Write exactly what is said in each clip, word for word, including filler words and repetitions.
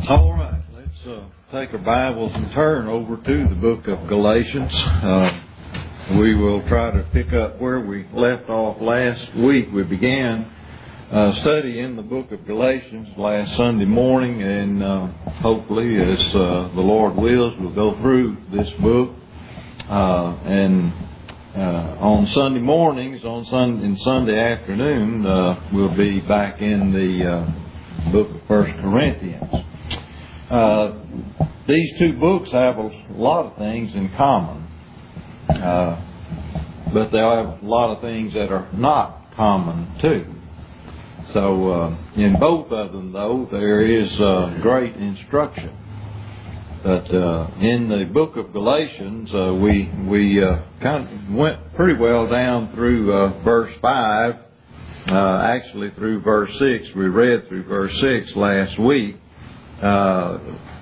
All right, let's uh, take our Bibles and turn over to the book of Galatians. Uh, we will try to pick up where we left off last week. We began uh, studying the book of Galatians last Sunday morning, and uh, hopefully, as uh, the Lord wills, we'll go through this book. Uh, and uh, on Sunday mornings, on Sunday, and Sunday afternoon, uh, we'll be back in the uh, book of First Corinthians. Uh, these two books have a lot of things in common, uh, but they have a lot of things that are not common too. So uh, in both of them, though, there is uh, great instruction. But uh, in the book of Galatians, uh, we we uh, kind of went pretty well down through uh, verse five, uh, actually through verse six. We read through verse six last week. Uh,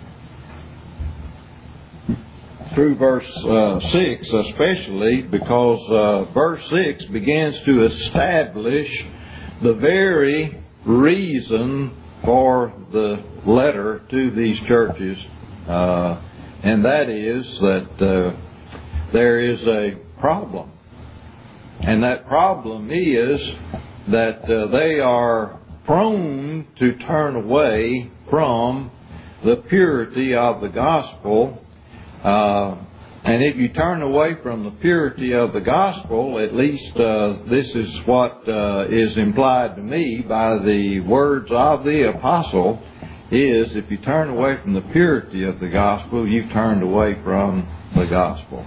through verse uh, six especially, because uh, verse six begins to establish the very reason for the letter to these churches, uh, and that is that uh, there is a problem, and that problem is that uh, they are prone to turn away from the purity of the gospel. Uh, and if you turn away from the purity of the gospel, at least uh, this is what uh, is implied to me by the words of the apostle, is if you turn away from the purity of the gospel, you've turned away from the gospel.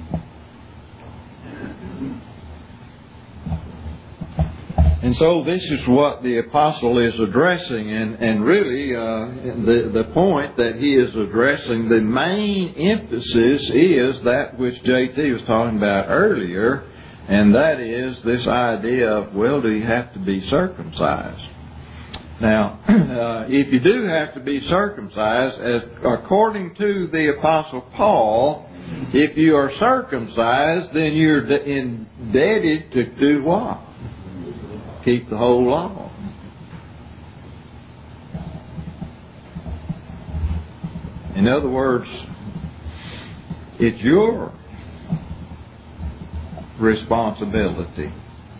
And so this is what the apostle is addressing, and, and really uh, the, the point that he is addressing, the main emphasis is that which J T was talking about earlier, and that is this idea of, well, do you have to be circumcised? Now, uh, if you do have to be circumcised, as according to the apostle Paul, if you are circumcised, then you're indebted to do what? Keep the whole law. In other words, it's your responsibility.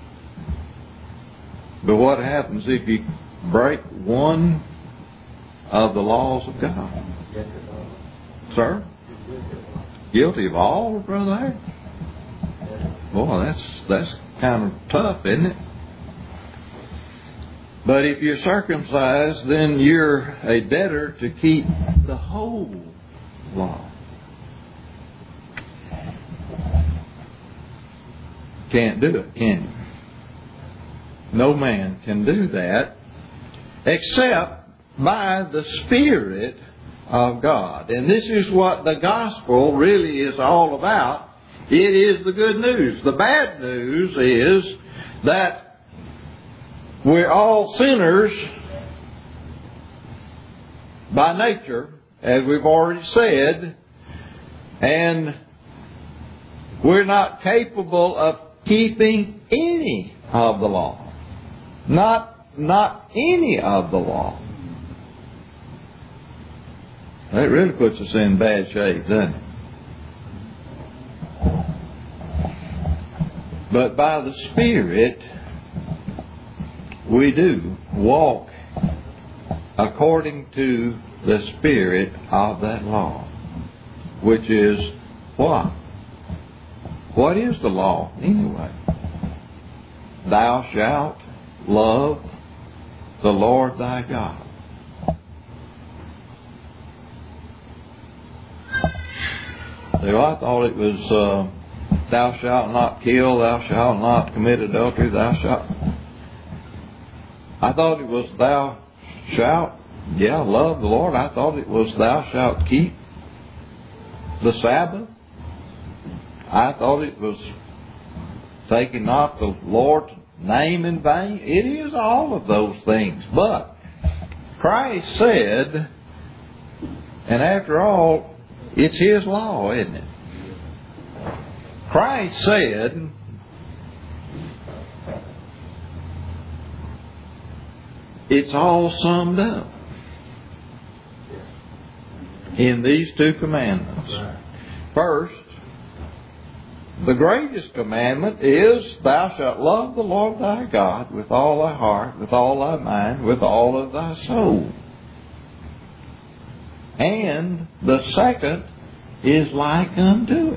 But what happens if you break one of the laws of God? Sir? Guilty of all, Brother Harry? Boy, that's, that's kind of tough, isn't it? But if you're circumcised, then you're a debtor to keep the whole law. Can't do it, can you? No man can do that except by the Spirit of God. And this is what the gospel really is all about. It is the good news. The bad news is that we're all sinners by nature, as we've already said, and we're not capable of keeping any of the law. Not, not any of the law. That really puts us in bad shape, doesn't it? But by the Spirit, we do walk according to the spirit of that law, which is what? What is the law anyway? Thou shalt love the Lord thy God. So I thought it was uh, thou shalt not kill, thou shalt not commit adultery, thou shalt... I thought it was thou shalt, yeah, love the Lord. I thought it was thou shalt keep the Sabbath. I thought it was taking not the Lord's name in vain. It is all of those things. But Christ said, and after all, it's His law, isn't it? Christ said, it's all summed up. in these two commandments. First, the greatest commandment is, thou shalt love the Lord thy God with all thy heart, with all thy mind, with all of thy soul. And the second is like unto it.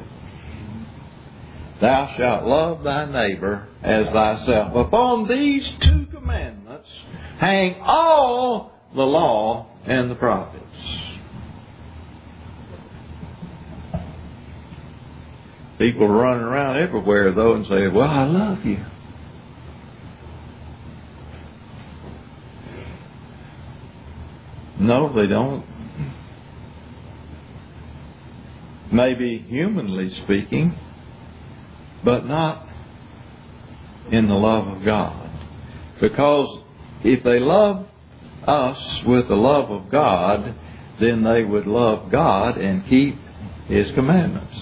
Thou shalt love thy neighbor as thyself. Upon these two commandments hang all the law and the prophets. People running around everywhere, though, and say, well, I love you. No, they don't. Maybe humanly speaking, but not in the love of God. Because if they love us with the love of God, then they would love God and keep His commandments.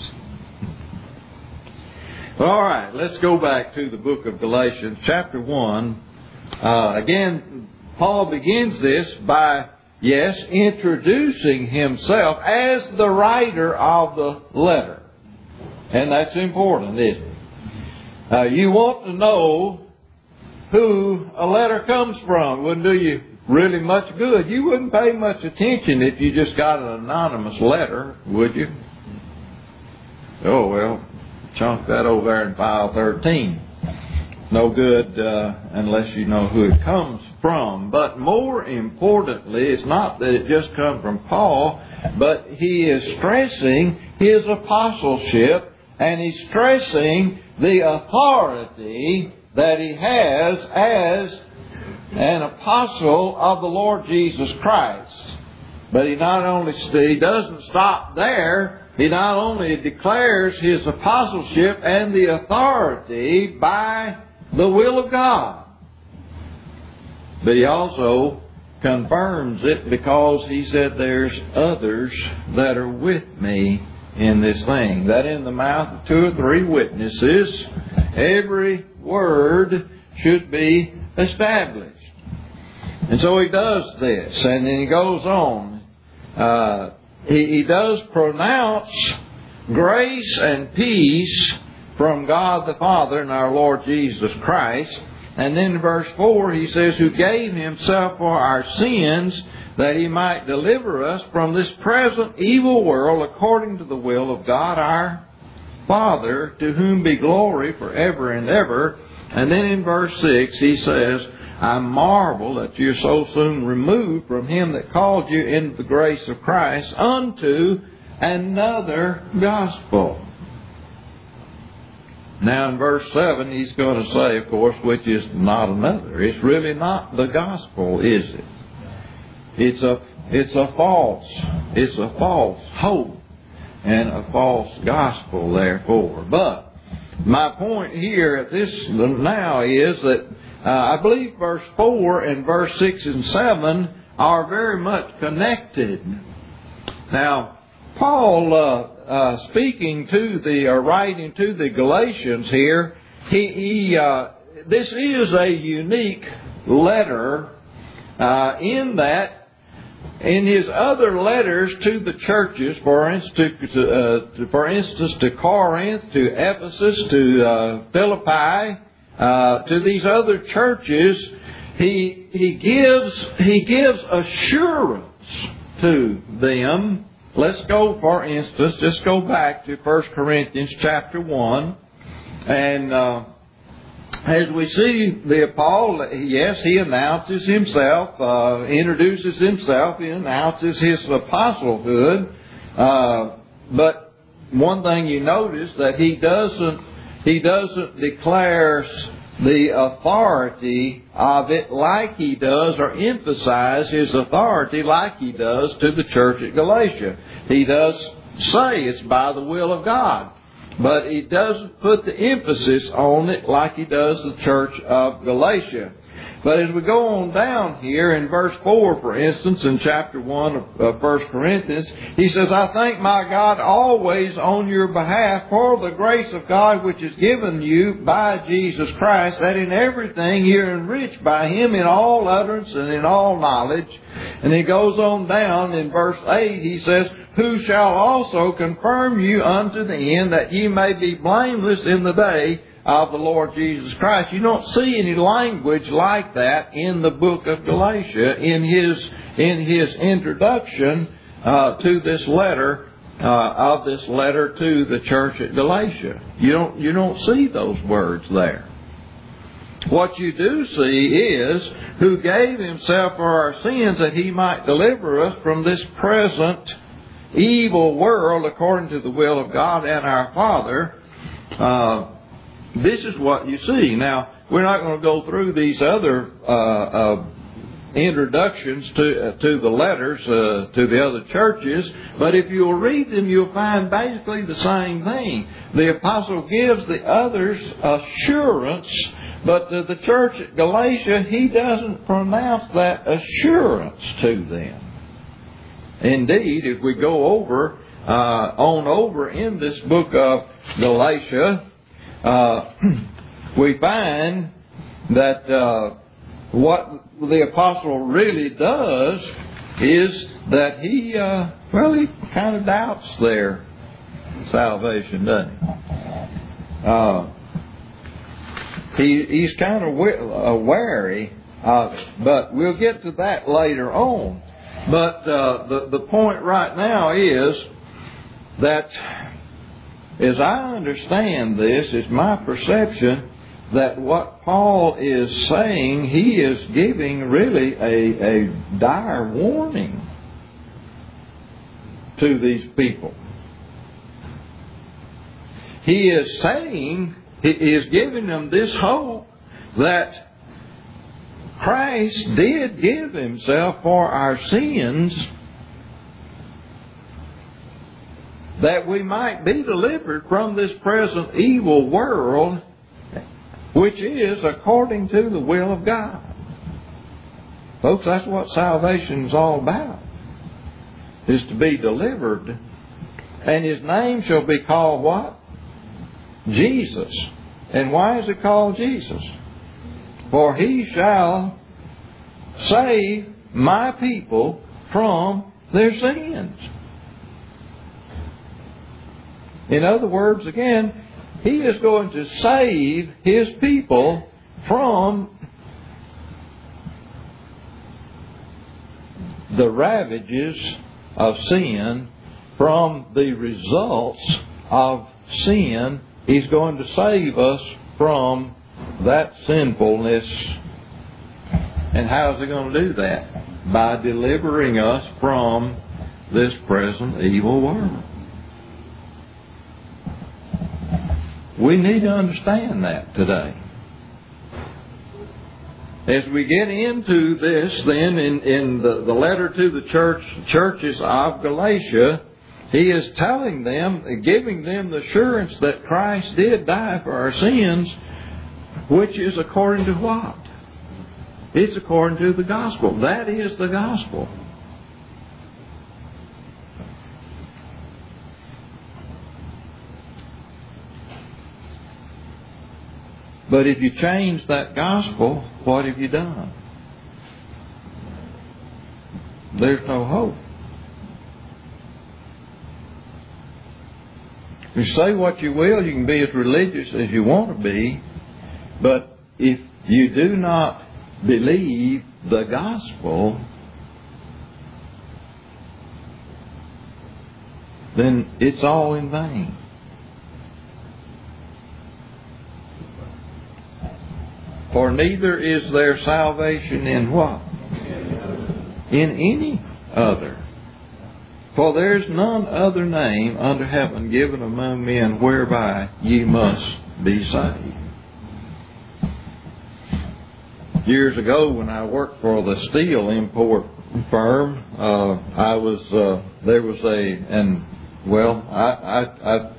All right, let's go back to the book of Galatians, chapter one. Uh, again, Paul begins this by, yes, introducing himself as the writer of the letter. And that's important, isn't it? Uh, you want to know who a letter comes from. Wouldn't do you really much good. You wouldn't pay much attention if you just got an anonymous letter, would you? Oh, well, chunk that over there in file thirteen. No good uh, unless you know who it comes from. But more importantly, it's not that it just comes from Paul, but he is stressing his apostleship, and he's stressing the authority that he has as an apostle of the Lord Jesus Christ. But he not only he doesn't stop there. He not only declares his apostleship and the authority by the will of God, but he also confirms it because he said there's others that are with me in this thing. That in the mouth of two or three witnesses, every word should be established. And so he does this, and then he goes on. Uh, He, he does pronounce grace and peace from God the Father and our Lord Jesus Christ. And then in verse four he says, who gave himself for our sins that he might deliver us from this present evil world according to the will of God our Father, to whom be glory forever and ever. And then in verse six he says, I marvel that you're so soon removed from him that called you into the grace of Christ unto another gospel. Now in verse seven he's going to say, of course, which is not another. It's really not the gospel, is it? It's a it's a false, it's a false hope and a false gospel, therefore. But my point here at this now is that Uh, I believe verse four and verse six and seven are very much connected. Now, Paul, uh, uh, speaking to the, or writing to the Galatians here, he, he uh, this is a unique letter uh, in that in his other letters to the churches, for instance, to, uh, to, for instance, to Corinth, to Ephesus, to uh, Philippi, Uh, to these other churches, he he gives he gives assurance to them. Let's go, for instance, just go back to First Corinthians chapter one, and uh, as we see the Paul, yes, he announces himself, uh, introduces himself, he announces his apostleship. Uh, but one thing you notice that he doesn't. He doesn't declare the authority of it like he does, or emphasize his authority like he does to the church at Galatia. He does say it's by the will of God, but he doesn't put the emphasis on it like he does the church of Galatia. But as we go on down here in verse four, for instance, in chapter one of First Corinthians, he says, I thank my God always on your behalf for the grace of God which is given you by Jesus Christ, that in everything you're enriched by Him in all utterance and in all knowledge. And he goes on down in verse eight, he says, who shall also confirm you unto the end, that ye may be blameless in the day of the Lord Jesus Christ. You don't see any language like that in the book of Galatia in his in his introduction uh, to this letter uh, of this letter to the church at Galatia. You don't you don't see those words there. What you do see is who gave Himself for our sins that He might deliver us from this present evil world according to the will of God and our Father. Uh, This is what you see. Now, we're not going to go through these other uh, uh, introductions to uh, to the letters uh, to the other churches, but if you'll read them, you'll find basically the same thing. The apostle gives the others assurance, but to the church at Galatia, he doesn't pronounce that assurance to them. Indeed, if we go over uh, on over in this book of Galatia, Uh, we find that uh, what the apostle really does is that he, uh, well, he kind of doubts their salvation, doesn't he? Uh, he he's kind of wary of it, but we'll get to that later on. But uh, the the point right now is that, as I understand this, it's my perception that what Paul is saying, he is giving really a, a dire warning to these people. He is saying, he is giving them this hope that Christ did give Himself for our sins, that we might be delivered from this present evil world, which is according to the will of God. Folks, that's what salvation is all about, is to be delivered. And His name shall be called what? Jesus. And why is it called Jesus? For He shall save my people from their sins. In other words, again, He is going to save His people from the ravages of sin, from the results of sin. He's going to save us from that sinfulness. And how is He going to do that? By delivering us from this present evil world. We need to understand that today. As we get into this, then, in, in the, the letter to the church churches of Galatia, he is telling them, giving them the assurance that Christ did die for our sins, which is according to what? It's according to the gospel. That is the gospel. But if you change that gospel, what have you done? There's no hope. You say what you will, you can be as religious as you want to be, but if you do not believe the gospel, then it's all in vain. For neither is there salvation in what? In any other. For there is none other name under heaven given among men whereby ye must be saved. Years ago, when I worked for the steel import firm, uh, I was uh, there was a and well, I, I, I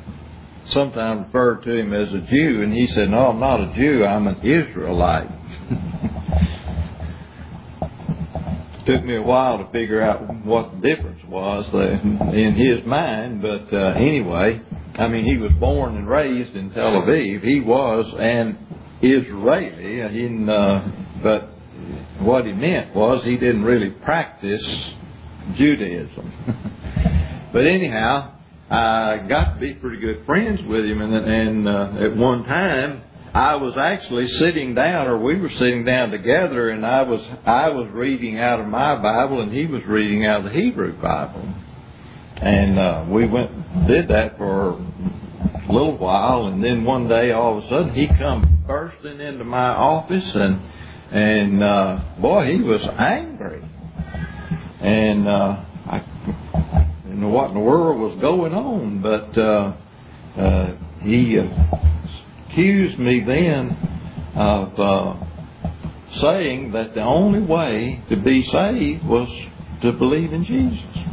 sometimes referred to him as a Jew, and he said, "No, I'm not a Jew. I'm an Israelite." Took me a while to figure out what the difference was in his mind, but uh, anyway, I mean, he was born and raised in Tel Aviv. He was an Israeli, in, uh, but what he meant was he didn't really practice Judaism. But anyhow, I got to be pretty good friends with him, and, and uh, at one time, I was actually sitting down, or we were sitting down together, and I was I was reading out of my Bible, and he was reading out of the Hebrew Bible. And uh, we went did that for a little while, and then one day, all of a sudden, he come bursting into my office, and and uh, boy, he was angry, and uh, I didn't know what in the world was going on, but uh, uh, he. Uh, accused me then of uh, saying that the only way to be saved was to believe in Jesus.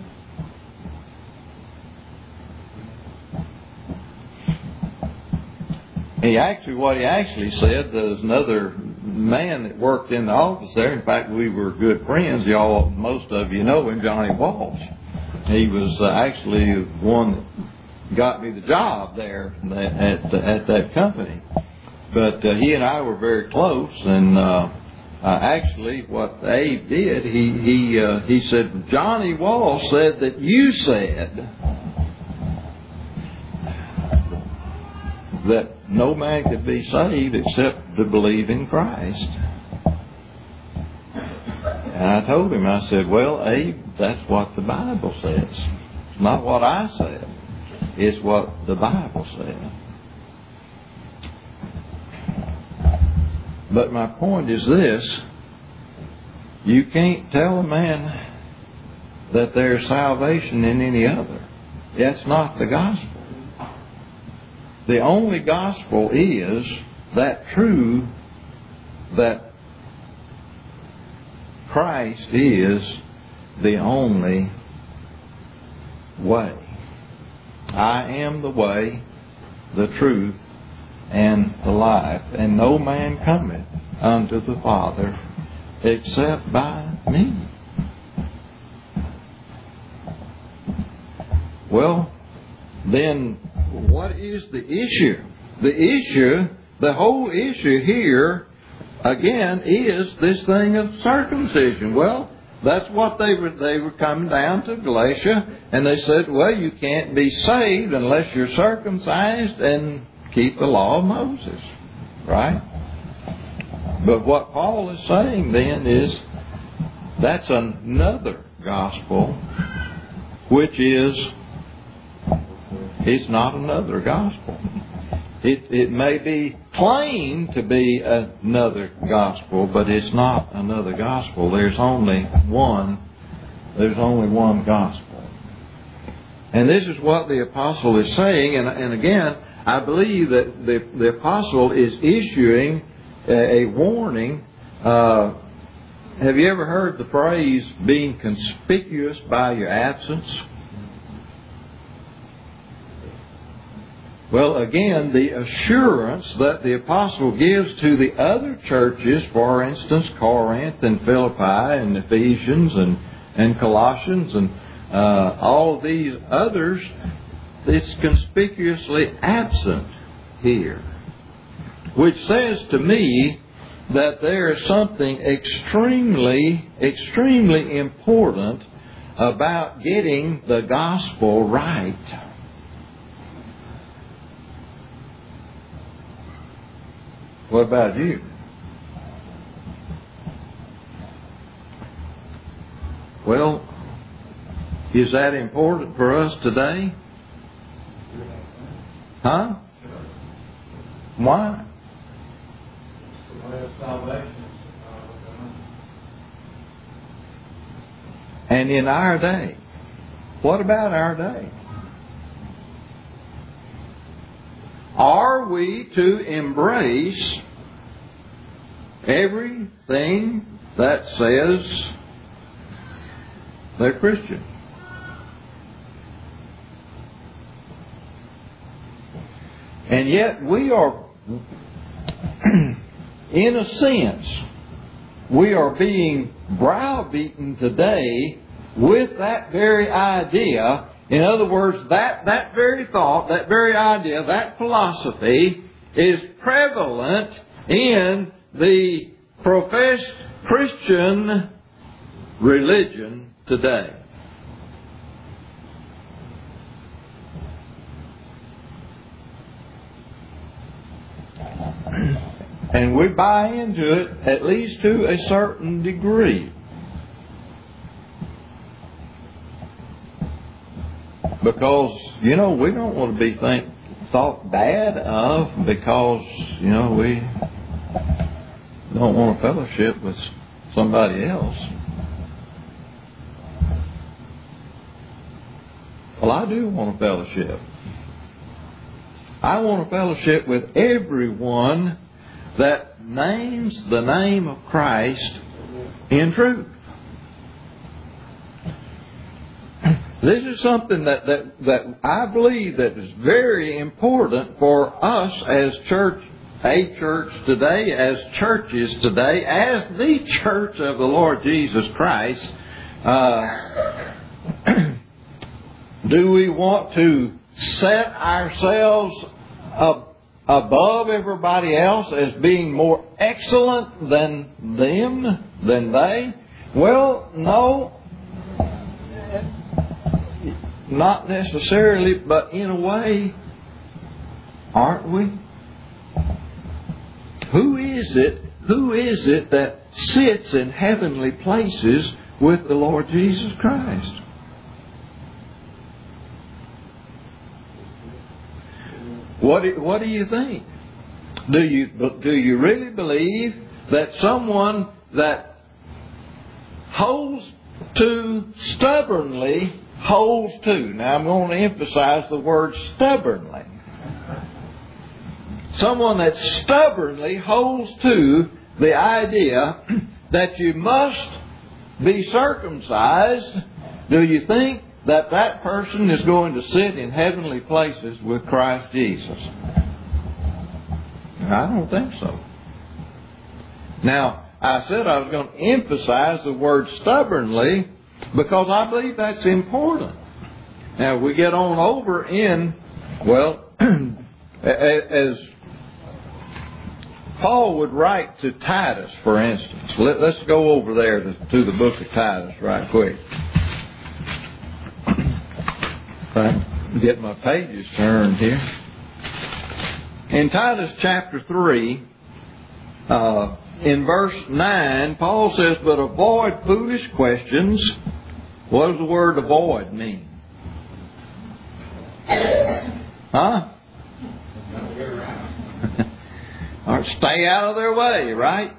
He actually, what he actually said, there's another man that worked in the office there. In fact, we were good friends. Y'all, most of you know him, Johnny Walsh. He was uh, actually one that got me the job there at at that company. But uh, he and I were very close, and uh, uh, actually, what Abe did, he he uh, he said, Johnny Walsh said that you said that no man could be saved except to believe in Christ. And I told him, I said, well, Abe, that's what the Bible says. It's not what I said. It's what the Bible said. But my point is this. You can't tell a man that there's salvation in any other. That's not the gospel. The only gospel is that true that Christ is the only way. I am the way, the truth, and the life, and no man cometh unto the Father except by me. Well, then what is the issue? The issue, the whole issue here, again, is this thing of circumcision. Well, that's what they were, they were coming down to Galatia, and they said, well, you can't be saved unless you're circumcised and keep the law of Moses. Right? But what Paul is saying then is, that's another gospel, which is, it's not another gospel. It, it may be claimed to be another gospel, but it's not another gospel. There's only one. There's only one gospel. And this is what the apostle is saying. And, and again, I believe that the, the apostle is issuing a, a warning. Uh, have you ever heard the phrase being conspicuous by your absence? Well, again, the assurance that the apostle gives to the other churches, for instance, Corinth and Philippi and Ephesians and, and Colossians and uh, all of these others, is conspicuously absent here. Which says to me that there is something extremely, extremely important about getting the gospel right. What about you? Well, is that important for us today? Huh? Why? And in our day, what about our day? Are we to embrace everything that says they're Christian? And yet we are in a sense, we are being browbeaten today with that very idea. In other words, that, that very thought, that very idea, that philosophy is prevalent in the professed Christian religion today. And we buy into it at least to a certain degree. Because, you know, we don't want to be think, thought bad of because, you know, we don't want a fellowship with somebody else. Well, I do want a fellowship. I want a fellowship with everyone that names the name of Christ in truth. This is something that, that, that I believe that is very important for us as church, a church today, as churches today, as the church of the Lord Jesus Christ. Uh, do we want to set ourselves up above everybody else as being more excellent than them, than they? Well, no. Not necessarily, but in a way, aren't we? Who is it, who is it that sits in heavenly places with the Lord Jesus Christ? What do, what do you think? Do you, do you really believe that someone that holds to stubbornly holds to. Now I'm going to emphasize the word stubbornly. Someone that stubbornly holds to the idea that you must be circumcised. Do you think that that person is going to sit in heavenly places with Christ Jesus? I don't think so. Now, I said I was going to emphasize the word stubbornly because I believe that's important. Now, we get on over in, well, as Paul would write to Titus, for instance. Let, let's go over there to, to the book of Titus right quick. If I can get my pages turned here. In Titus chapter three, uh, in verse nine, Paul says, "But avoid foolish questions." What does the word avoid mean? Huh? Or stay out of their way, right?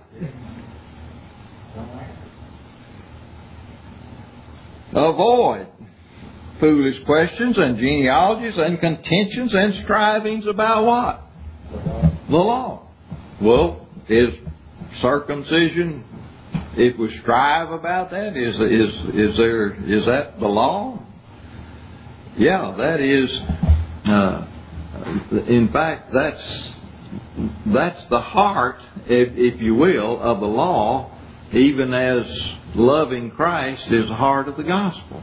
Avoid foolish questions and genealogies and contentions and strivings about what? The law. Well, is circumcision, if we strive about that, is is is there is that the law? Yeah, that is. Uh, in fact, that's that's the heart, if, if you will, of the law. Even as loving Christ is the heart of the gospel.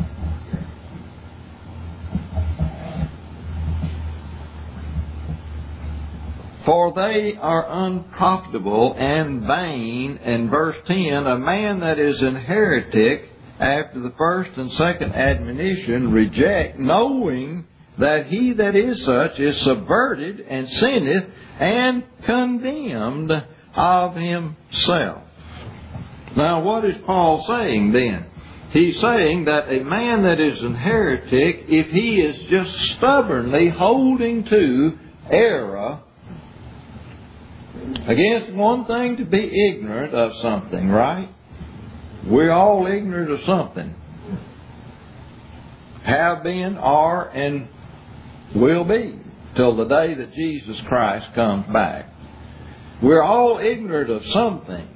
For they are unprofitable and vain. And verse ten, a man that is an heretic after the first and second admonition reject, knowing that he that is such is subverted and sinneth and condemned of himself. Now what is Paul saying then? He's saying that a man that is an heretic, if he is just stubbornly holding to error, again, it's one thing to be ignorant of something, right? We're all ignorant of something. Have been, are, and will be till the day that Jesus Christ comes back. We're all ignorant of some things.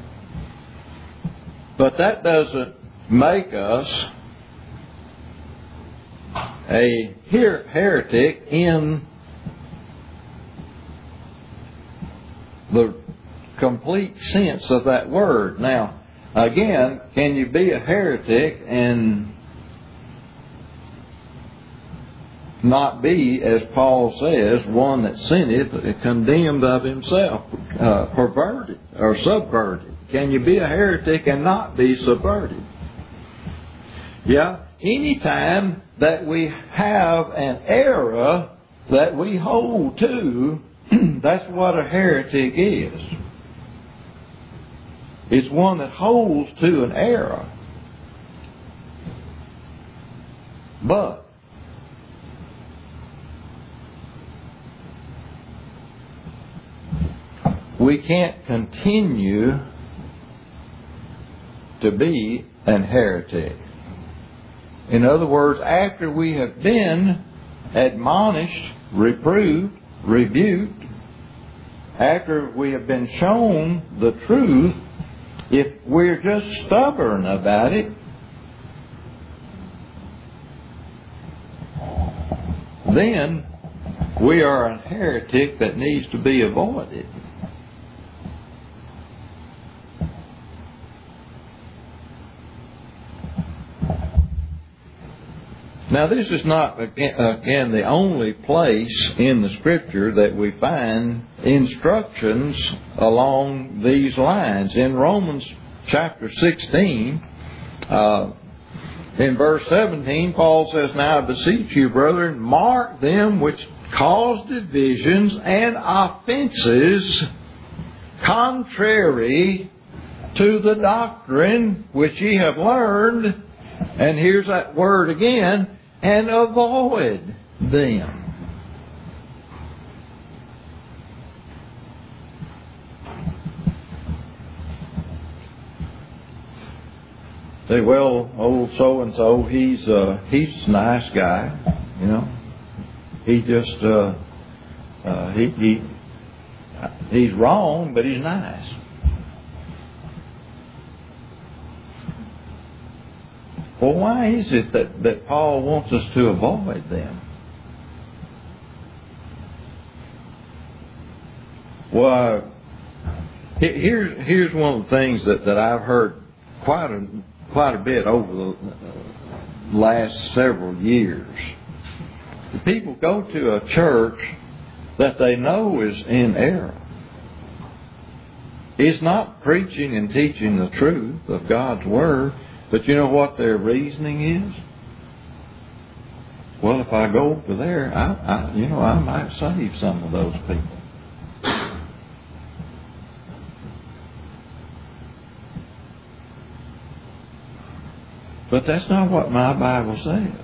But that doesn't make us a her- heretic in the complete sense of that word. Now, again, can you be a heretic and not be, as Paul says, one that sinneth, condemned of himself, uh, perverted or subverted? Can you be a heretic and not be subverted? Yeah, anytime that we have an error that we hold to, that's what a heretic is. It's one that holds to an error. But we can't continue to be an heretic. In other words, after we have been admonished, reproved, rebuked, after we have been shown the truth, if we're just stubborn about it, then we are a heretic that needs to be avoided. Now, this is not, again, the only place in the Scripture that we find instructions along these lines. In Romans chapter sixteen, uh, in verse seventeen, Paul says, "Now I beseech you, brethren, mark them which cause divisions and offenses contrary to the doctrine which ye have learned," and here's that word again, "and avoid them." Say, well, old so and so, he's uh, he's a nice guy, you know. He just uh, uh, he he he's wrong, but he's nice. Well, why is it that, that Paul wants us to avoid them? Well, here's here's one of the things that, that I've heard quite a quite a bit over the last several years. People go to a church that they know is in error. It's not preaching and teaching the truth of God's Word. But you know what their reasoning is? Well, if I go over there, I, I, you know, I might save some of those people. But that's not what my Bible says.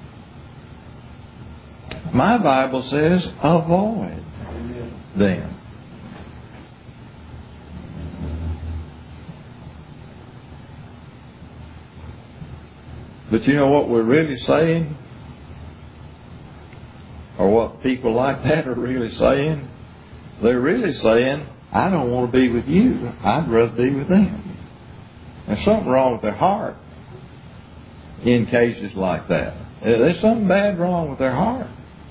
My Bible says, avoid them. But you know what we're really saying? Or what people like that are really saying? They're really saying, I don't want to be with you. I'd rather be with them. There's something wrong with their heart in cases like that. There's something bad wrong with their heart.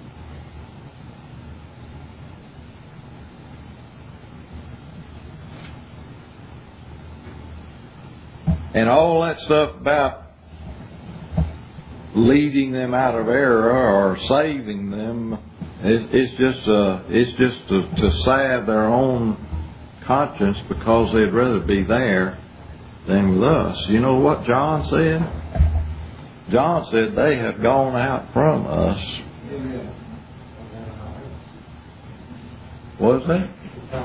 And all that stuff about leading them out of error or saving them, it's just uh, it's just to, to salve their own conscience because they'd rather be there than with us. You know what John said? John said they have gone out from us. What is that?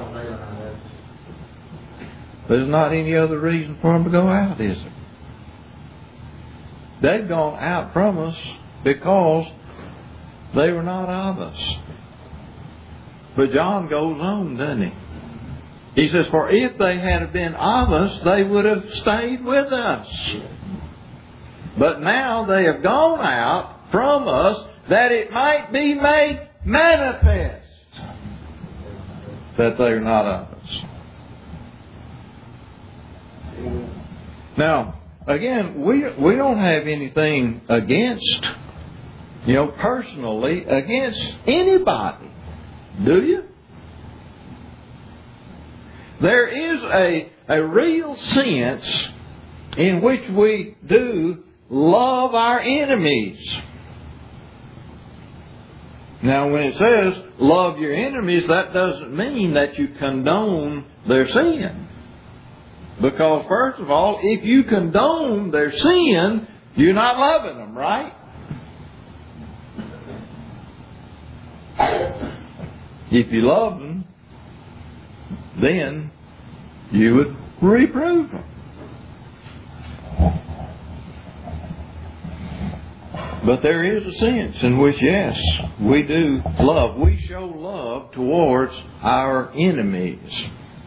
There's not any other reason for them to go out, is there? They've gone out from us because they were not of us. But John goes on, doesn't he? He says, for if they had been of us, they would have stayed with us. But now they have gone out from us that it might be made manifest that they are not of us. Now, again, we we don't have anything against, you know, personally against anybody, do you? there is a, a real sense in which we do love our enemies. Now, when it says love your enemies, that doesn't mean that you condone their sin. Because, first of all, if you condone their sin, you're not loving them, right? If you love them, then you would reprove them. But there is a sense in which, yes, we do love. We show love towards our enemies.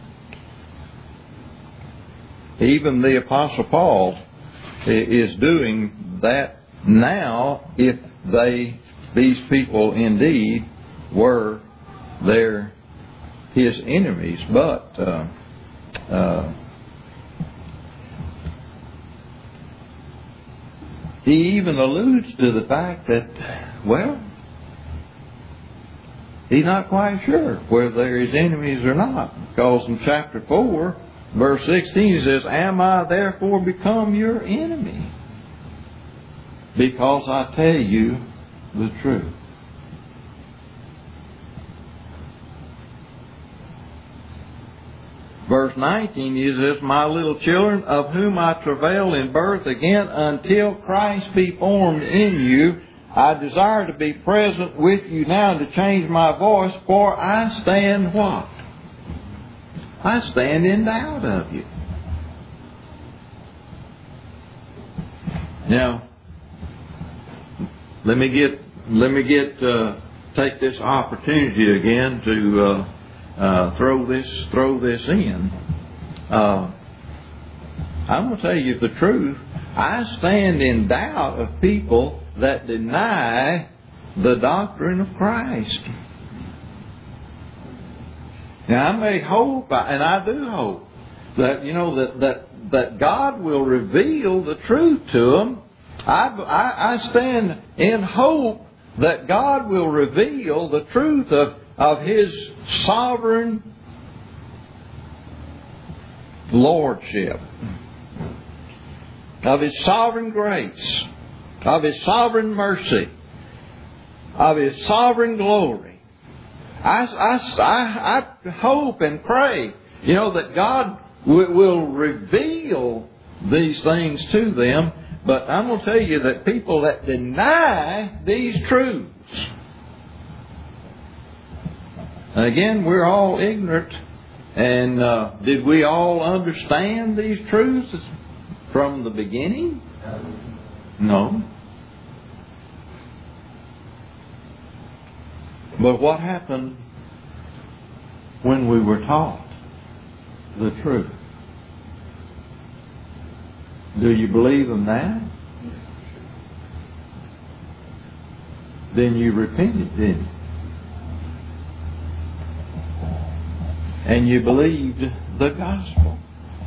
Even the Apostle Paul is doing that now if they, these people indeed were their, his enemies. But uh, uh, he even alludes to the fact that, well, he's not quite sure whether they're his enemies or not. Because in chapter four, verse sixteen, he says, am I therefore become your enemy? Because I tell you the truth. Verse nineteen, he says, my little children, of whom I travail in birth again until Christ be formed in you, I desire to be present with you now to change my voice, for I stand what? I stand in doubt of you. Now, let me get, let me get, uh, take this opportunity again to uh, uh, throw this, throw this in. Uh, I'm going to tell you the truth. I stand in doubt of people that deny the doctrine of Christ. Now, I may hope, and I do hope, that, you know, that, that, that God will reveal the truth to them. I, I, I stand in hope that God will reveal the truth of, of His sovereign lordship, of His sovereign grace, of His sovereign mercy, of His sovereign glory. I, I, I, I hope and pray, you know, that God w- will reveal these things to them. But I'm going to tell you that people that deny these truths, again, we're all ignorant. And uh, did we all understand these truths from the beginning? No. But what happened when we were taught the truth? Do you believe them now? Then you repented, didn't you? And you believed the gospel.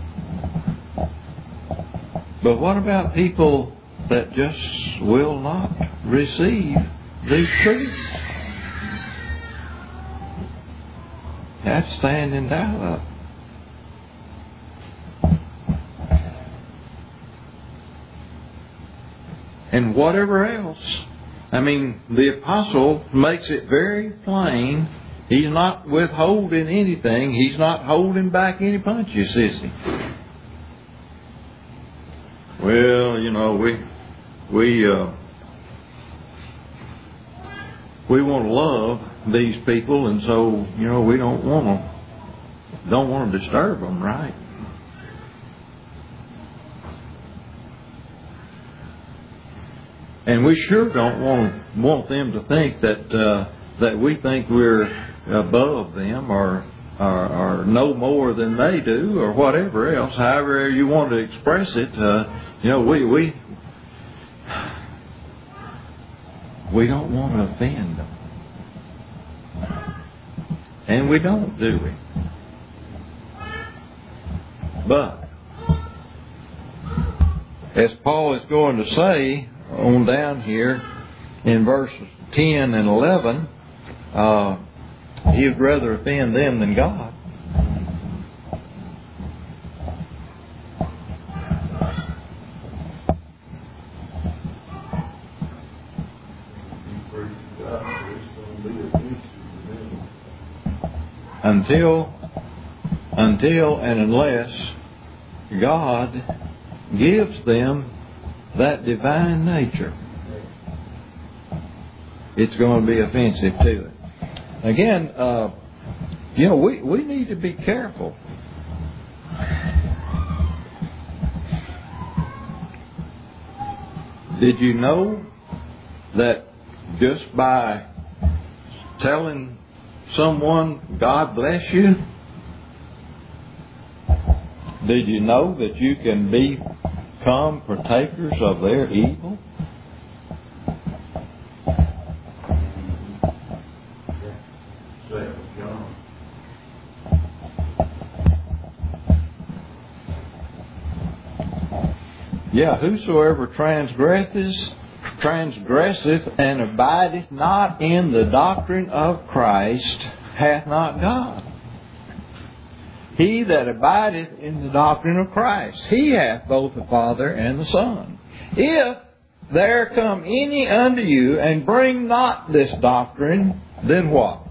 But what about people that just will not receive these truths? That's standing doubt of. And whatever else. I mean, the apostle makes it very plain. He's not withholding anything. He's not holding back any punches, is he? Well, you know, we we uh, we want to love these people, and so, you know, we don't want to don't want to disturb them, right? And we sure don't want want them to think that uh, that we think we're above them or, or or know more than they do or whatever else. However you want to express it, uh, you know, we we we don't want to offend them, and we don't, do we? But as Paul is going to say on down here in verses ten and eleven, uh, he would rather offend them than God. until, until and unless God gives them that divine nature, it's going to be offensive to it. Again, uh, you know, we, we need to be careful. Did you know that just by telling someone, God bless you, did you know that you can become partakers of their evil? Yeah, whosoever transgresseth, transgresseth and abideth not in the doctrine of Christ hath not God. He that abideth in the doctrine of Christ, he hath both the Father and the Son. If there come any unto you and bring not this doctrine, then what?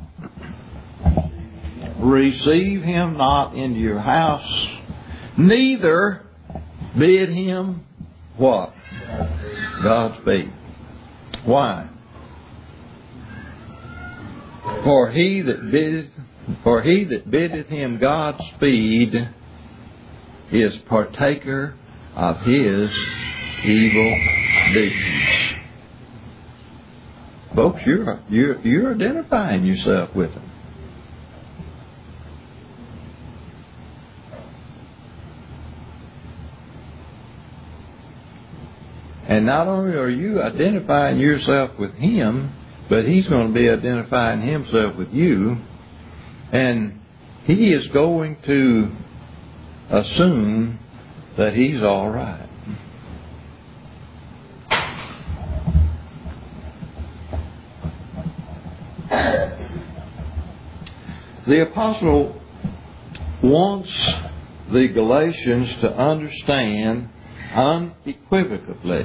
Receive him not into your house, neither bid him what? Godspeed. Why? For he that biddeth, for he that biddeth him Godspeed is partaker of his evil deeds. Folks, you're you're you're identifying yourself with him. And not only are you identifying yourself with him, but he's going to be identifying himself with you. And he is going to assume that he's all right. The apostle wants the Galatians to understand unequivocally.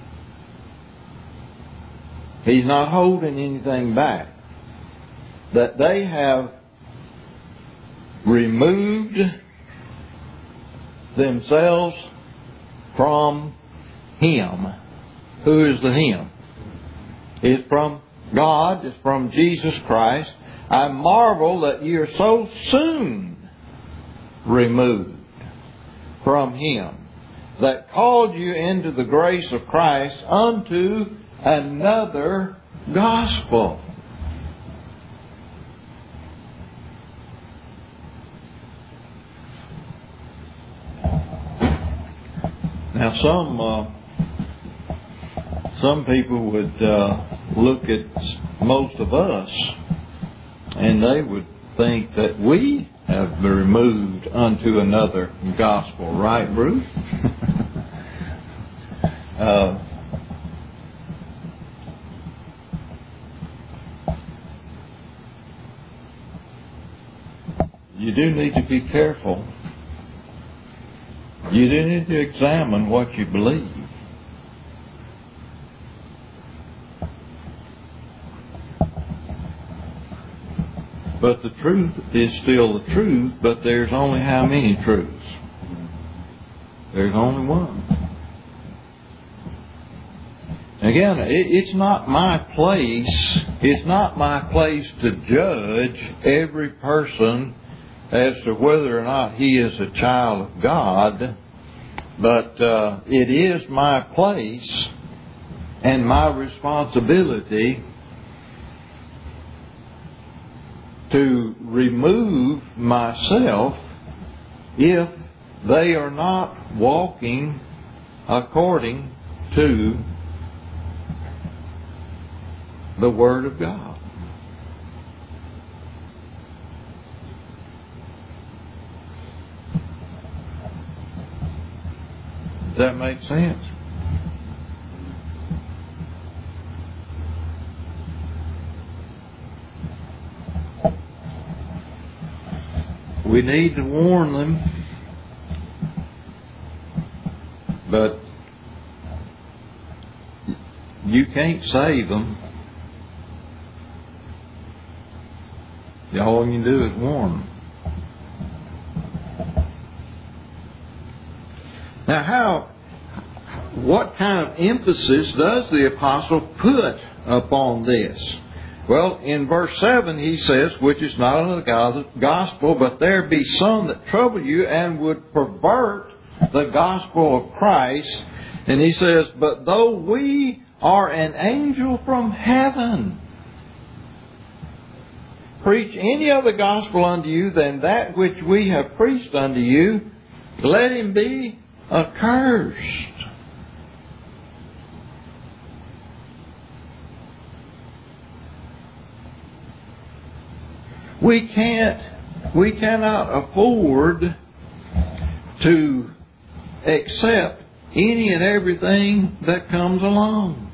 He's not holding anything back. That they have removed themselves from Him. Who is the Him? It's from God. It's from Jesus Christ. I marvel that you're so soon removed from Him that called you into the grace of Christ unto another gospel. Now, some uh, some people would uh, look at most of us, and they would think that we have been removed unto another gospel, right, Bruce? uh, you do need to be careful. You do need to examine what you believe. But the truth is still the truth, but there's only how many truths? There's only one. Again, it's not my place, it's not my place to judge every person as to whether or not he is a child of God, but uh, it is my place and my responsibility to remove myself if they are not walking according to the Word of God. Does that make sense? We need to warn them, but you can't save them. All you can do is warn them. Now, how, what kind of emphasis does the apostle put upon this? Well, in verse seven he says, which is not under the gospel, but there be some that trouble you and would pervert the gospel of Christ. And he says, but though we are an angel from heaven, preach any other gospel unto you than that which we have preached unto you, let him be accursed. We can't, we cannot afford to accept any and everything that comes along.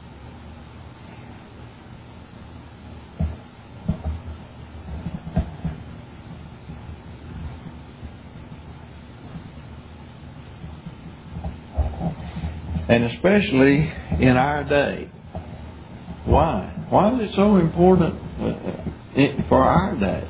And especially in our day. Why? Why is it so important for our day?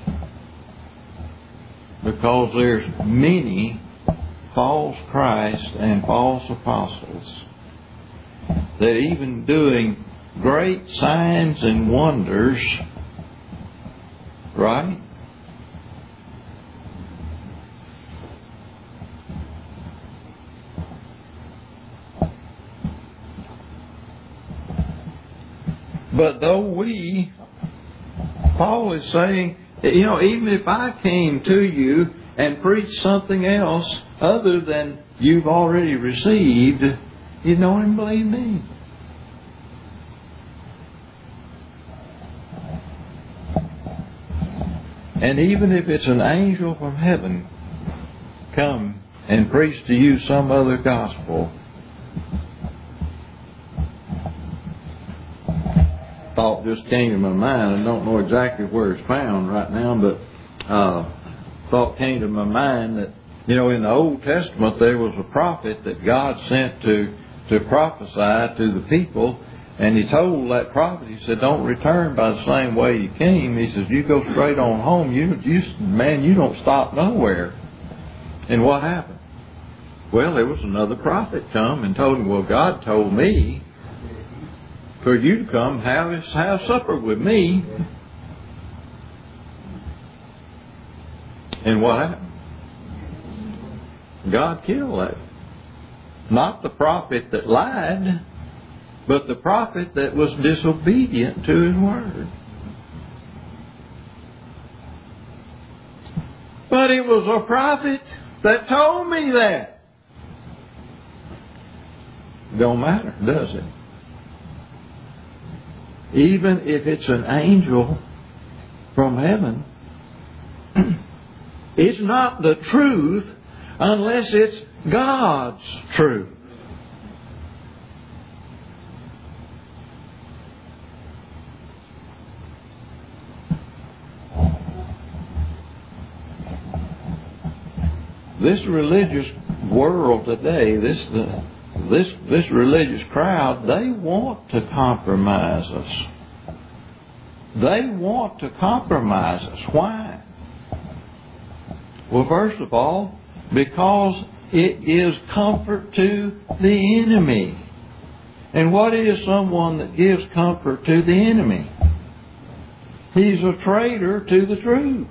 Because there's many false Christ and false apostles that even doing great signs and wonders, right? But though we, Paul is saying, you know, even if I came to you and preached something else other than you've already received, you don't even believe me. And even if it's an angel from heaven come and preach to you some other gospel, thought just came to my mind. I don't know exactly where it's found right now, but uh, thought came to my mind that, you know, in the Old Testament there was a prophet that God sent to to prophesy to the people, and he told that prophet, he said, don't return by the same way you came. He says, you go straight on home. You, you man, you don't stop nowhere. And what happened? Well, there was another prophet come and told him, well, God told me for you to come have, have supper with me. And what happened? God killed that. Not the prophet that lied, but the prophet that was disobedient to his word. But it was a prophet that told me that. Don't matter, does it? Even if it's an angel from heaven, it's not the truth unless it's God's truth. This religious world today, this the, this this religious crowd, they want to compromise us. They want to compromise us. Why? Well, first of all, because it is comfort to the enemy. And what is someone that gives comfort to the enemy? He's a traitor to the truth.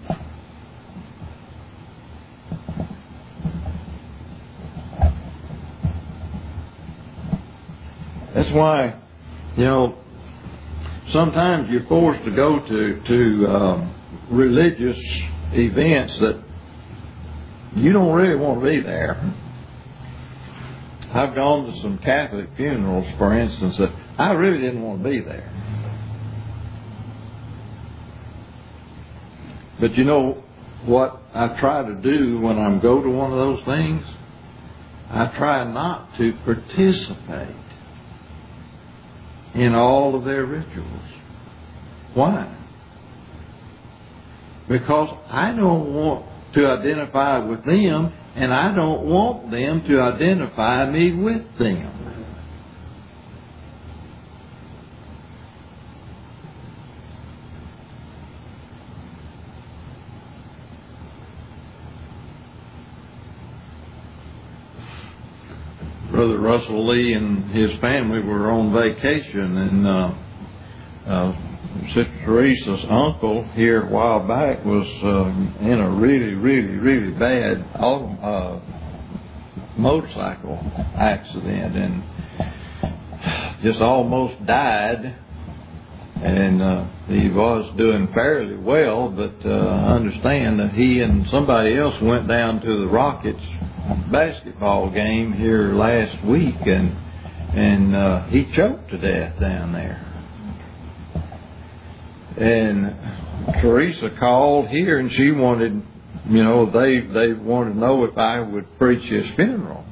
That's why, you know, sometimes you're forced to go to, to um, religious events that you don't really want to be there. I've gone to some Catholic funerals, for instance, that I really didn't want to be there. But you know what I try to do when I go to one of those things? I try not to participate in all of their rituals. Why? Because I don't want to identify with them, and I don't want them to identify me with them. Brother Russell Lee and his family were on vacation, and uh, uh, Sister Teresa's uncle here a while back was uh, in a really, really, really bad auto, uh, motorcycle accident and just almost died. And uh, he was doing fairly well, but uh, I understand that he and somebody else went down to the Rockets basketball game here last week, and and uh, he choked to death down there. And Teresa called here, and she wanted, you know, they they wanted to know if I would preach his funeral.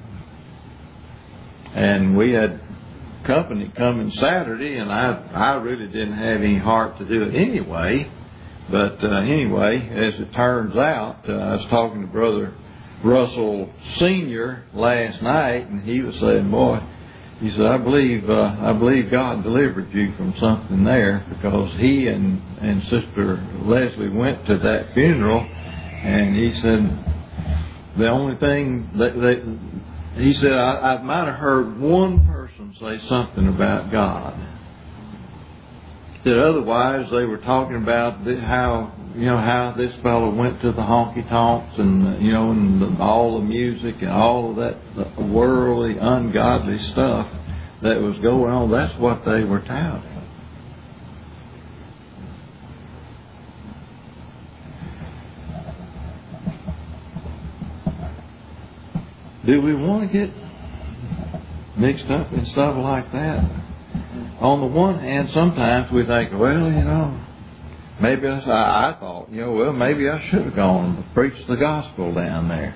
And we had company coming Saturday, and I I really didn't have any heart to do it anyway. But uh, anyway, as it turns out, uh, I was talking to Brother Russell Senior last night, and he was saying, "Boy," he said, "I believe uh, I believe God delivered you from something there, because he and and Sister Leslie went to that funeral, and he said the only thing that they he said I, I might have heard one person say something about God. That otherwise they were talking about the, how you know how this fellow went to the honky tonks, and you know and the, all the music and all of that the worldly, ungodly stuff that was going on. That's what they were touting." Do we want to get mixed up in stuff like that? On the one hand, sometimes we think, well, you know, maybe I, I thought, you know, well, maybe I should have gone and preached the gospel down there.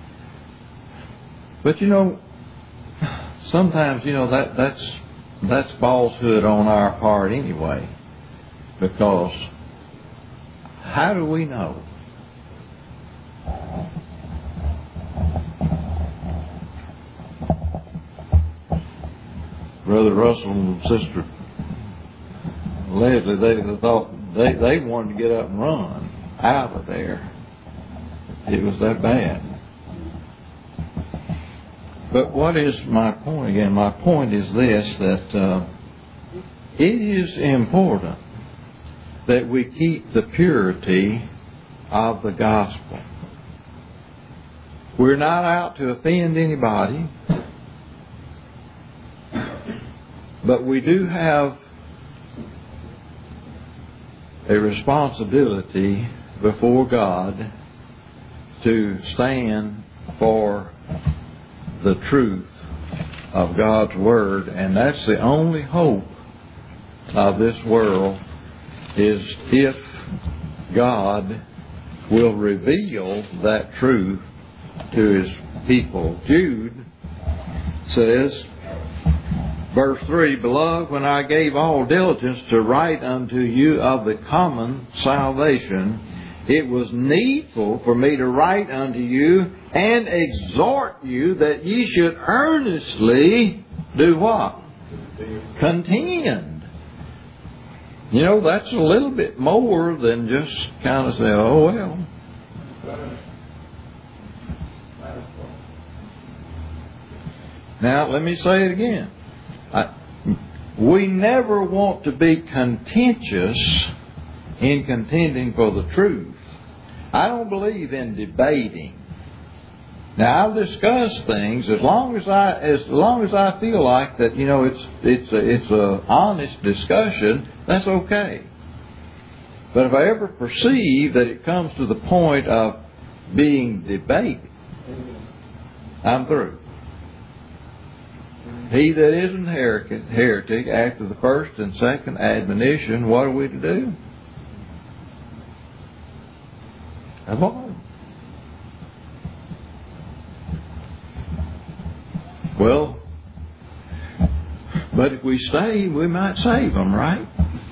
But you know, sometimes, you know, that that's that's falsehood on our part anyway, because how do we know? Brother Russell and Sister Leslie, they thought they, they wanted to get up and run out of there. It was that bad. But what is my point again? My point is this, that uh, it is important that we keep the purity of the gospel. We're not out to offend anybody, but we do have a responsibility before God to stand for the truth of God's Word, and that's the only hope of this world, is if God will reveal that truth to His people. Jude says, verse three, "Beloved, when I gave all diligence to write unto you of the common salvation, it was needful for me to write unto you and exhort you that ye should earnestly do what? Contend." You know, that's a little bit more than just kind of say, oh, well. Now, let me say it again. I, we never want to be contentious in contending for the truth. I don't believe in debating. Now, I'll discuss things as long as I as long as I feel like that. You know, it's it's a, it's a honest discussion. That's okay. But if I ever perceive that it comes to the point of being debated, I'm through. He that isn't heretic, heretic after the first and second admonition, what are we to do? Avoid. Well, but if we stay, we might save them, right?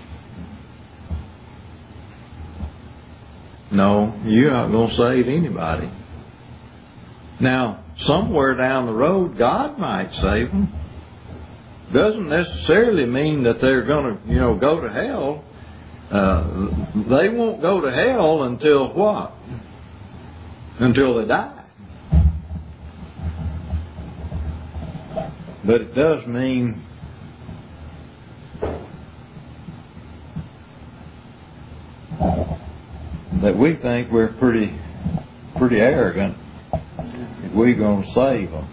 No, you're not going to save anybody. Now, somewhere down the road, God might save them. Doesn't necessarily mean that they're going to, you know, go to hell. Uh, they won't go to hell until what? Until they die. But it does mean that we think we're pretty, pretty arrogant if we're going to save them.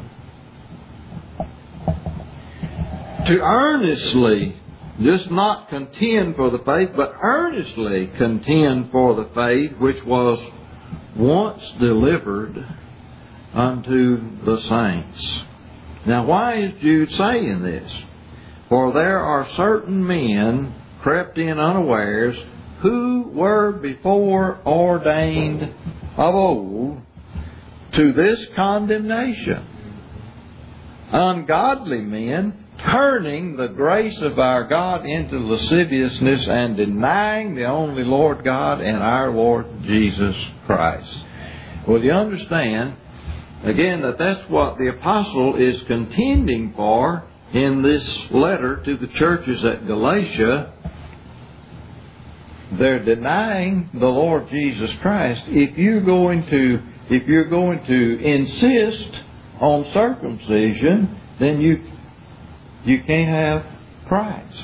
To earnestly, just not contend for the faith, but earnestly contend for the faith which was once delivered unto the saints. Now, why is Jude saying this? For there are certain men crept in unawares, who were before ordained of old to this condemnation, ungodly men, turning the grace of our God into lasciviousness and denying the only Lord God and our Lord Jesus Christ. Well, you understand, again, that that's what the apostle is contending for in this letter to the churches at Galatia. They're denying the Lord Jesus Christ. If you're going to, if you're going to insist on circumcision, then you you can't have Christ.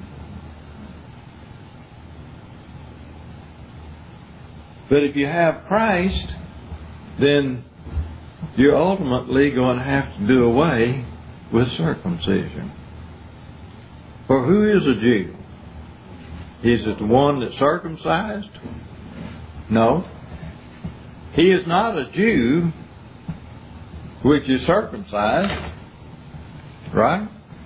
But if you have Christ, then you're ultimately going to have to do away with circumcision. For who is a Jew? Is it the one that's circumcised? No. He is not a Jew which is circumcised. Right?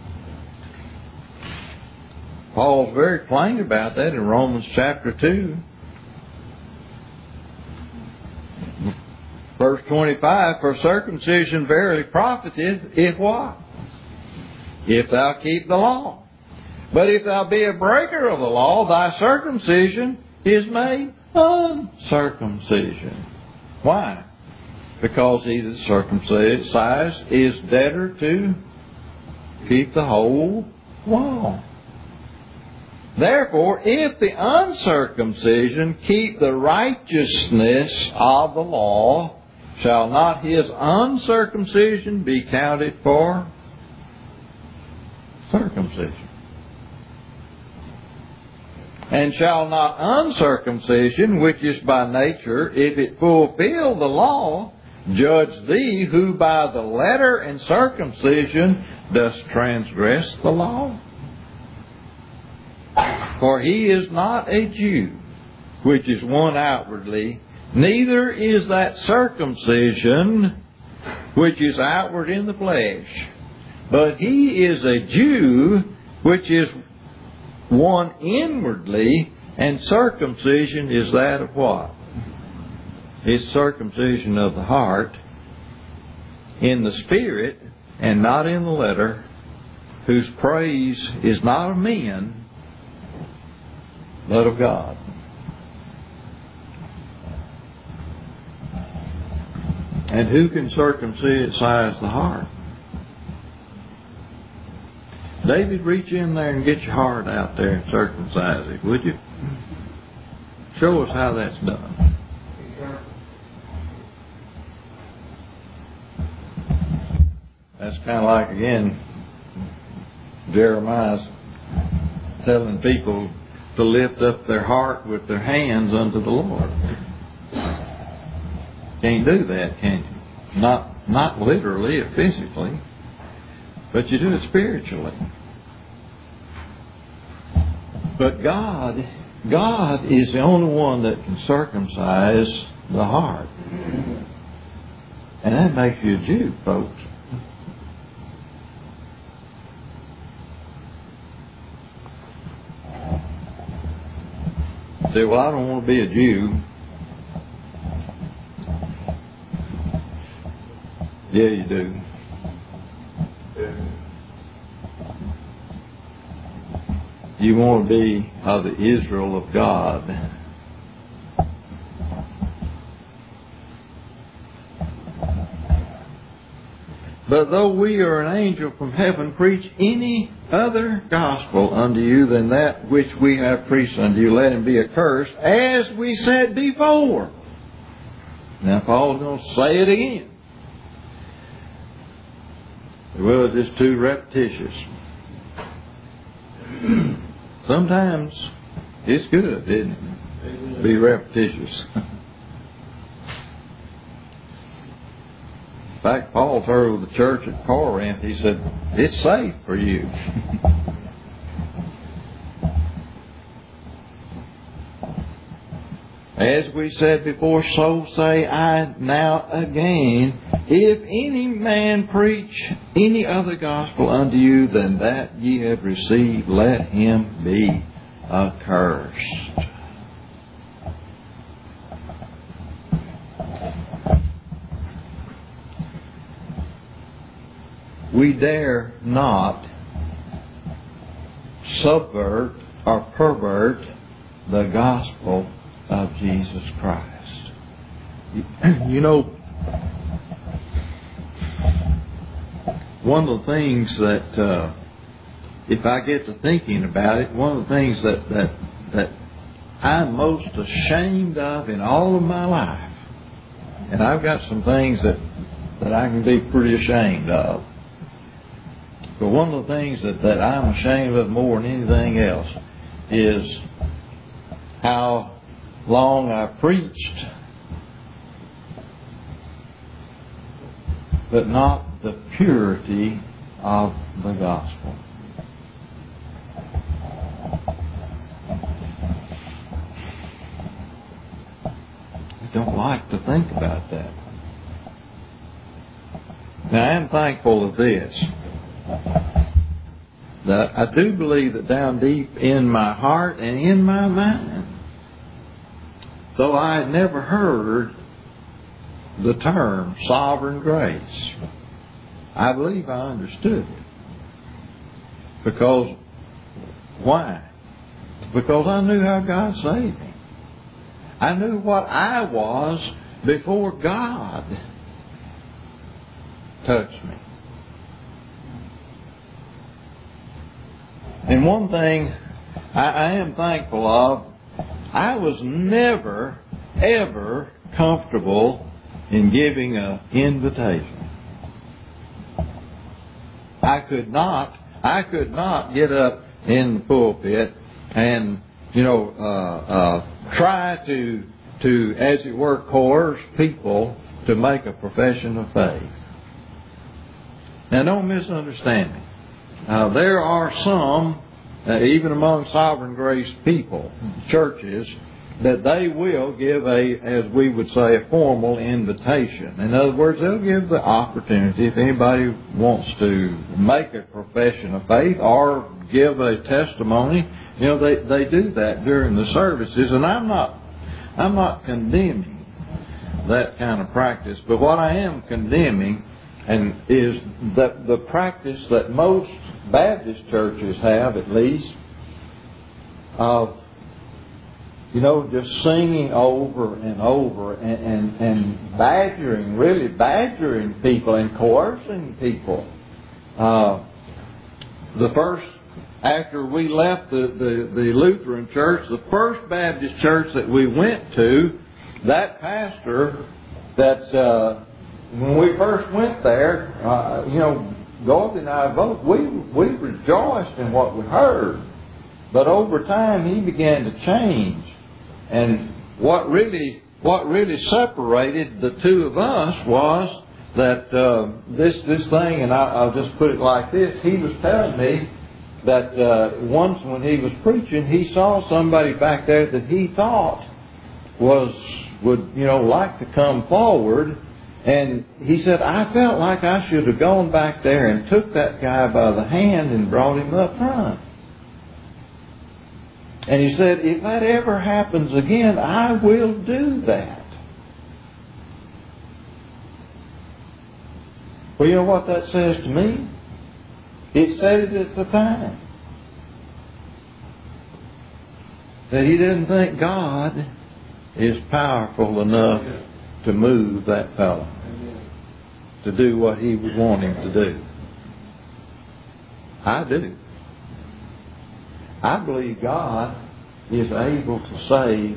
Paul's very plain about that in Romans chapter two. Verse twenty-five, for circumcision verily profiteth, if what? If thou keep the law. But if thou be a breaker of the law, thy circumcision is made uncircumcision. Why? Because he that is circumcised is debtor to keep the whole law. Therefore, if the uncircumcision keep the righteousness of the law, shall not his uncircumcision be counted for circumcision? And shall not uncircumcision, which is by nature, if it fulfill the law, judge thee who by the letter and circumcision dost transgress the law? For he is not a Jew, which is one outwardly, neither is that circumcision which is outward in the flesh, but he is a Jew which is one inwardly, and circumcision is that of what? It's circumcision of the heart, in the spirit, and not in the letter, whose praise is not of men, but of God. And who can circumcise the heart? David, reach in there and get your heart out there and circumcise it, would you? Show us how that's done. That's kind of like, again, Jeremiah's telling people to lift up their heart with their hands unto the Lord. Can't do that, can you? Not, not literally or physically, but you do it spiritually. But God, God is the only one that can circumcise the heart. And that makes you a Jew, folks. Say, well, I don't want to be a Jew. Yeah, you do. You want to be of the Israel of God. But though we or an angel from heaven preach any other gospel unto you than that which we have preached unto you, let him be accursed, as we said before. Now Paul's going to say it again. Well, it's just too repetitious. Sometimes it's good, isn't it? Be repetitious. In fact, Paul told the church at Corinth, he said, it's safe for you. As we said before, so say I now again, if any man preach any other gospel unto you than that ye have received, let him be accursed. We dare not subvert or pervert the gospel of Jesus Christ. You know, one of the things that, uh, if I get to thinking about it, one of the things that, that, that I'm most ashamed of in all of my life, and I've got some things that, that I can be pretty ashamed of, but one of the things that, that I'm ashamed of more than anything else is how long I preached, but not the purity of the gospel. I don't like to think about that. Now, I am thankful of this. That I do believe that down deep in my heart and in my mind, though I had never heard the term sovereign grace, I believe I understood it. Because, why? Because I knew how God saved me. I knew what I was before God touched me. And one thing I, I am thankful of, I was never, ever comfortable in giving an invitation. I could not, I could not get up in the pulpit and, you know, uh, uh, try to, to, as it were, coerce people to make a profession of faith. Now, don't misunderstand me. Now, there are some, uh, even among sovereign grace people, churches, that they will give a, as we would say, a formal invitation. In other words, they'll give the opportunity if anybody wants to make a profession of faith or give a testimony. You know, they, they do that during the services, and I'm not, I'm not condemning that kind of practice. But what I am condemning and is that the practice that most Baptist churches have, at least, of, you know, just singing over and over and, and, and badgering, really badgering people and coercing people. Uh, the first, after we left the, the, the Lutheran church, the first Baptist church that we went to, that pastor that, uh, when we first went there, uh, you know, Dorothy and I both, we, we rejoiced in what we heard. But over time, he began to change. And what really, what really separated the two of us was that uh, this this thing, and I, I'll just put it like this: he was telling me that uh, once when he was preaching, he saw somebody back there that he thought was would you know like to come forward, and he said, I felt like I should have gone back there and took that guy by the hand and brought him up front. And he said, if that ever happens again, I will do that. Well, you know what that says to me? It said it at the time. That he didn't think God is powerful enough to move that fellow to do what he would want him to do. I do. I believe God is able to save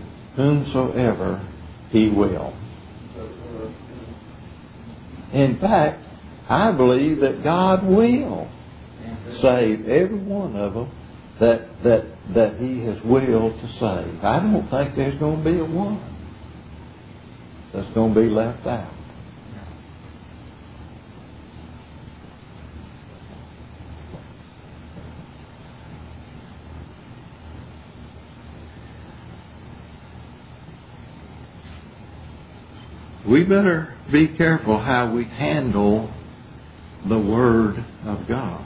whomsoever He will. In fact, I believe that God will save every one of them that that that He has willed to save. I don't think there's going to be a one that's going to be left out. We better be careful how we handle the Word of God.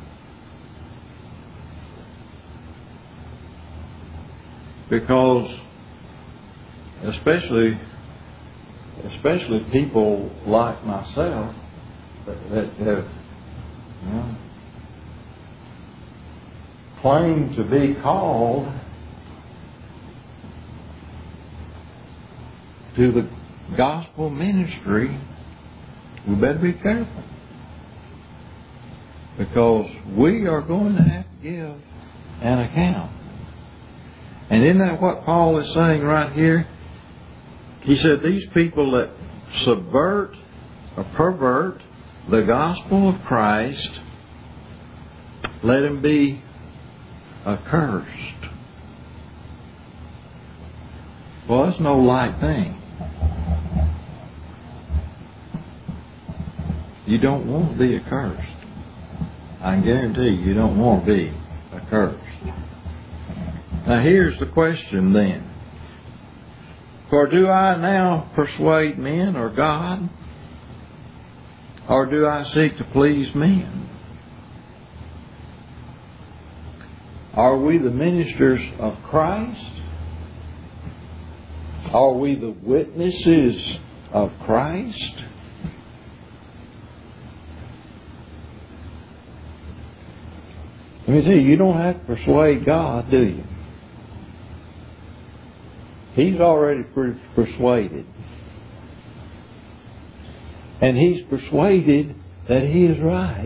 Because especially especially people like myself that, that have you know, claimed to be called to the gospel ministry, we better be careful. Because we are going to have to give an account. And isn't that what Paul is saying right here? He said these people that subvert or pervert the gospel of Christ, let them be accursed. Well, that's no light thing. You don't want to be accursed. I can guarantee you, you don't want to be accursed. Now here's the question then. For do I now persuade men or God? Or do I seek to please men? Are we the ministers of Christ? Are we the witnesses of Christ? Let me tell you, you don't have to persuade God, do you? He's already per- persuaded. And He's persuaded that He is right.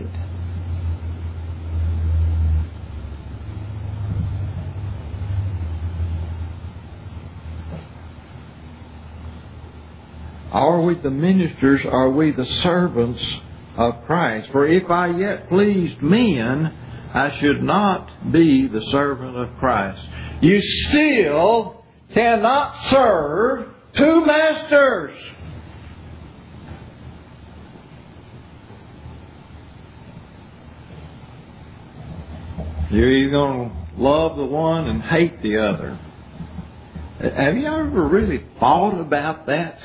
Are we the ministers? Are we the servants of Christ? For if I yet pleased men, I should not be the servant of Christ. You still cannot serve two masters. You're either going to love the one and hate the other. Have you ever really thought about that?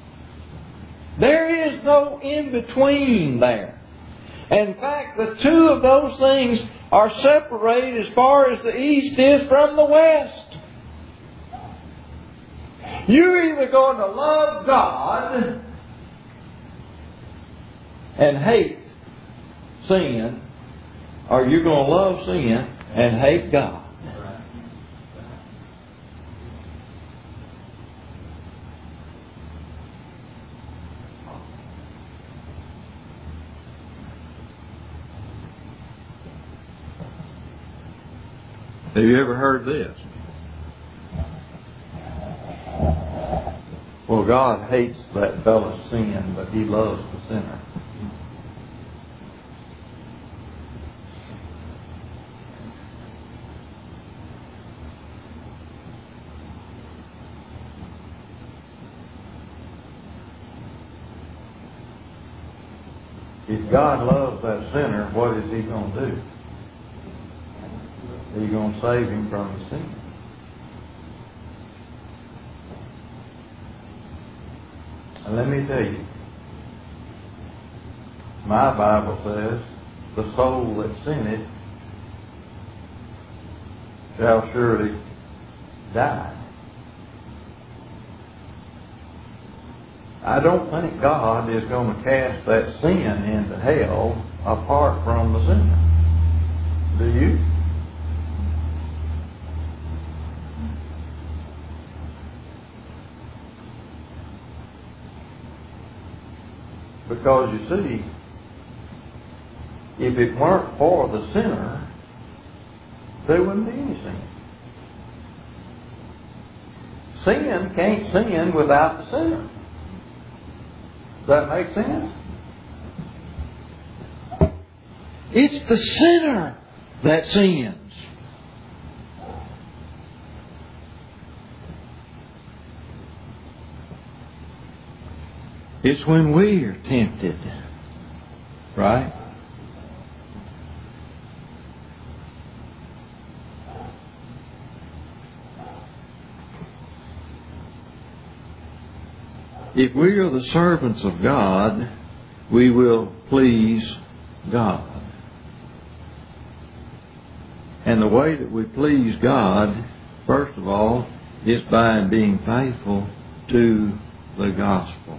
There is no in-between there. In fact, the two of those things are separated as far as the east is from the west. You're either going to love God and hate sin, or you're going to love sin and hate God. Have you ever heard this? Well, God hates that fellow's sin, but He loves the sinner. If God loves that sinner, what is He going to do? He's going to save him from his sin. And let me tell you, my Bible says, the soul that sinneth shall surely die. I don't think God is going to cast that sin into hell apart from the sinner. Do you? Because you see, if it weren't for the sinner, there wouldn't be any sin. Sin can't sin without the sinner. Does that make sense? It's the sinner that sins. It's when we are tempted, right? If we are the servants of God, we will please God. And the way that we please God, first of all, is by being faithful to the gospel.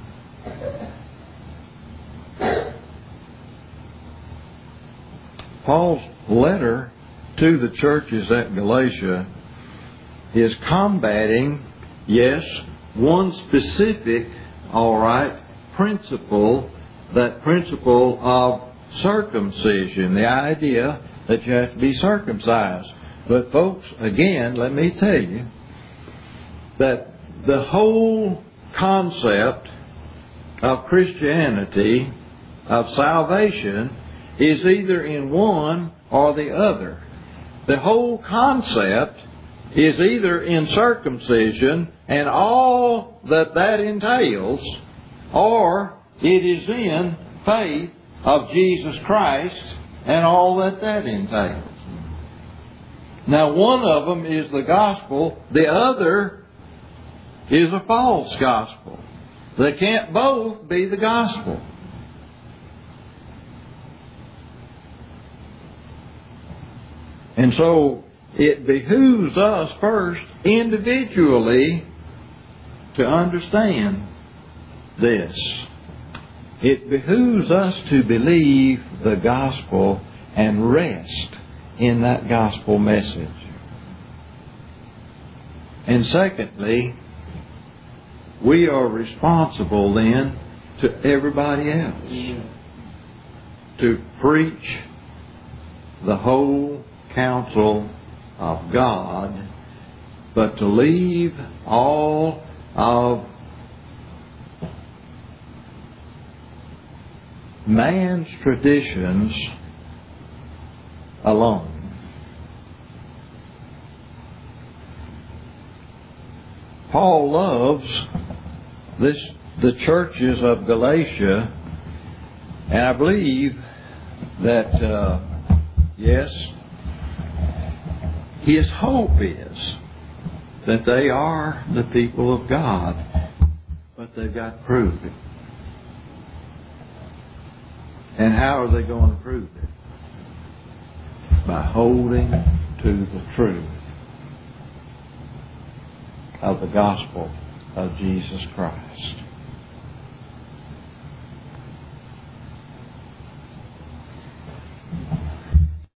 Paul's letter to the churches at Galatia is combating, yes, one specific, all right, principle, that principle of circumcision, the idea that you have to be circumcised. But folks, again, let me tell you that the whole concept of Christianity, of salvation, is either in one or the other. The whole concept is either in circumcision and all that that entails, or it is in faith of Jesus Christ and all that that entails. Now, one of them is the gospel, the other is a false gospel. They can't both be the gospel. And so it behooves us first individually to understand this. It behooves us to believe the gospel and rest in that gospel message. And secondly, we are responsible then to everybody else to preach the whole counsel of God, but to leave all of man's traditions alone. Paul loves this the churches of Galatia, and I believe that uh, yes, his hope is that they are the people of God, but they've got to prove it. And how are they going to prove it? By holding to the truth of the gospel of Jesus Christ.